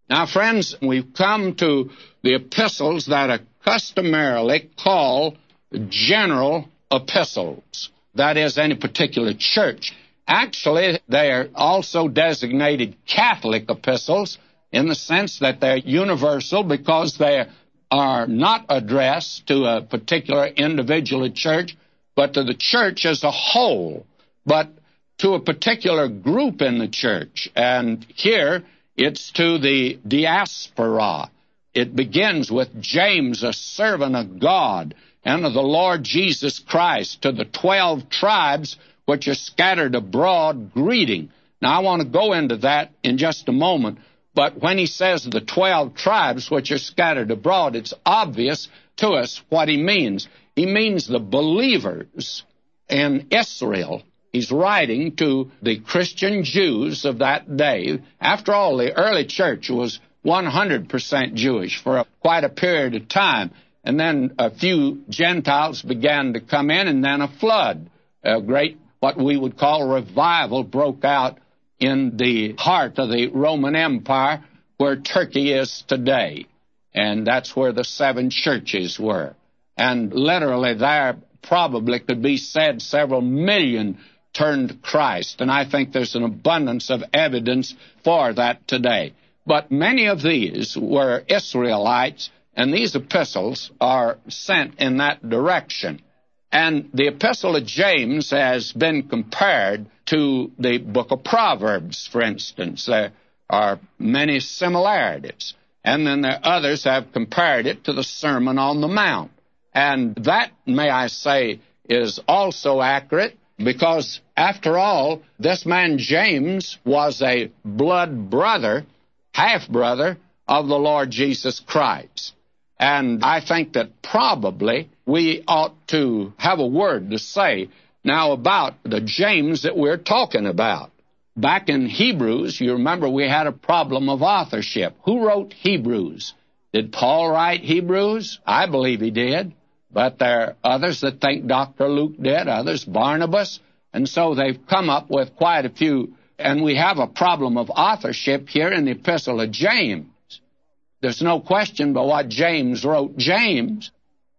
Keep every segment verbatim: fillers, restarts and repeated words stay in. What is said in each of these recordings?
Now, friends, we've come to the epistles that are customarily called general epistles. That is, any particular church. Actually, they are also designated Catholic epistles in the sense that they're universal because they are not addressed to a particular individual church, but to the church as a whole, but to a particular group in the church. And here, it's to the diaspora. It begins with James, a servant of God, and of the Lord Jesus Christ, to the twelve tribes which are scattered abroad, greeting. Now, I want to go into that in just a moment, but when he says the twelve tribes which are scattered abroad, it's obvious to us what he means. He means the believers in Israel. He's writing to the Christian Jews of that day. After all, the early church was one hundred percent Jewish for a, quite a period of time. And then a few Gentiles began to come in, and then a flood, a great, what we would call revival, broke out in the heart of the Roman Empire, where Turkey is today. And that's where the seven churches were. And literally there probably could be said several million turned to Christ. And I think there's an abundance of evidence for that today. But many of these were Israelites, and these epistles are sent in that direction. And the epistle of James has been compared to the book of Proverbs, for instance. There are many similarities. And then there others have compared it to the Sermon on the Mount. And that, may I say, is also accurate because, after all, this man James was a blood brother, half-brother of the Lord Jesus Christ. And I think that probably we ought to have a word to say now about the James that we're talking about. Back in Hebrews, you remember we had a problem of authorship. Who wrote Hebrews? Did Paul write Hebrews? I believe he did. But there are others that think Doctor Luke did, others Barnabas. And so they've come up with quite a few. And we have a problem of authorship here in the epistle of James. There's no question but what James wrote James.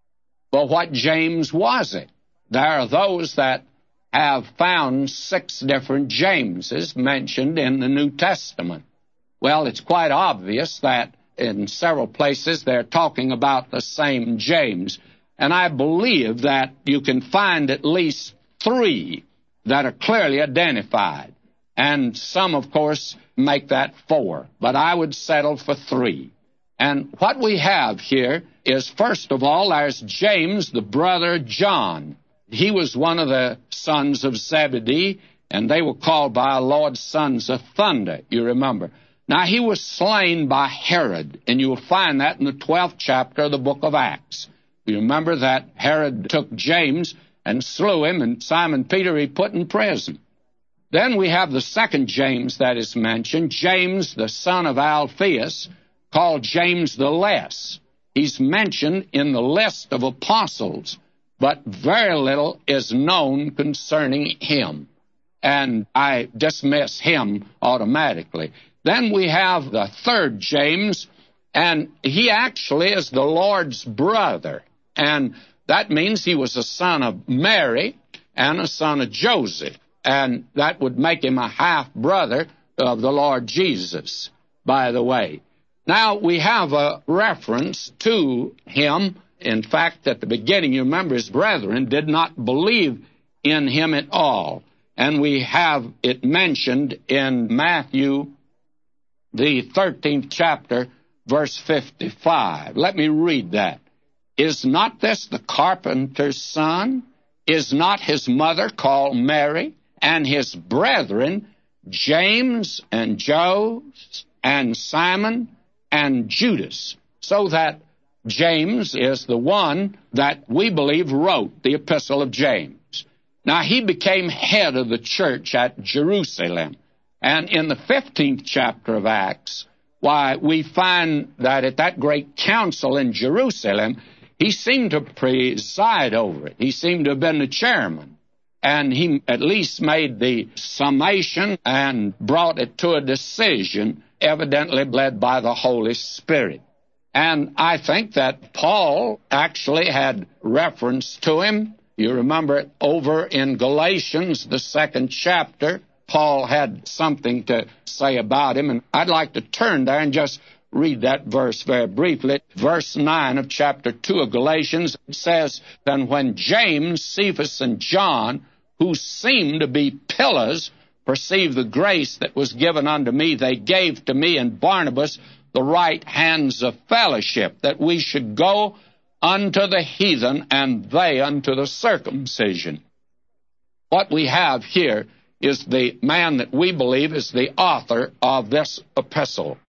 But what James was it? There are those that have found six different Jameses mentioned in the New Testament. Well, it's quite obvious that in several places they're talking about the same James. And I believe that you can find at least three that are clearly identified. And some, of course, make that four. But I would settle for three. And what we have here is, first of all, there's James, the brother of John. He was one of the sons of Zebedee, and they were called by our Lord sons of thunder, you remember. Now, he was slain by Herod, and you will find that in the twelfth chapter of the book of Acts. You remember that Herod took James and slew him, and Simon Peter he put in prison. Then we have the second James that is mentioned, James, the son of Alphaeus, called James the Less. He's mentioned in the list of apostles, but very little is known concerning him. And I dismiss him automatically. Then we have the third James, and he actually is the Lord's brother. And that means he was a son of Mary and a son of Joseph. And that would make him a half-brother of the Lord Jesus, by the way. Now, we have a reference to him. In fact, at the beginning, you remember his brethren did not believe in him at all. And we have it mentioned in Matthew, the thirteenth chapter, verse fifty-five. Let me read that. Is not this the carpenter's son? Is not his mother called Mary? And his brethren, James and Joses and Simon and Judas. So that James is the one that we believe wrote the epistle of James. Now, he became head of the church at Jerusalem. And in the fifteenth chapter of Acts, why, we find that at that great council in Jerusalem, he seemed to preside over it. He seemed to have been the chairman. And he at least made the summation and brought it to a decision evidently led by the Holy Spirit. And I think that Paul actually had reference to him. You remember it over in Galatians, the second chapter. Paul had something to say about him, and I'd like to turn there and just read that verse very briefly. Verse nine of chapter two of Galatians says, "Then when James, Cephas, and John, who seemed to be pillars, perceived the grace that was given unto me, they gave to me and Barnabas the right hands of fellowship, that we should go unto the heathen, and they unto the circumcision." What we have here is the man that we believe is the author of this epistle.